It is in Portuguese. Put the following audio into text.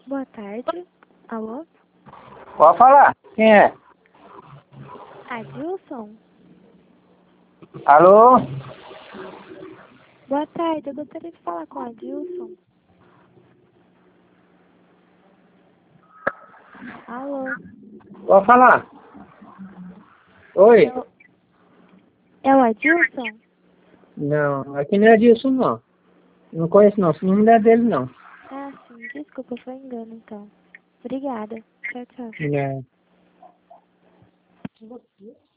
Boa tarde. Alô? Pode falar. Quem é? Adilson? Alô? Boa tarde, eu gostaria de falar com a Adilson. Alô? Pode falar. Oi? É o Adilson? Não, aqui não é disso não. Não conheço não, esse número não é dele não. Ah, sim, desculpa, foi engano então. Obrigada. Tchau, tchau. Não.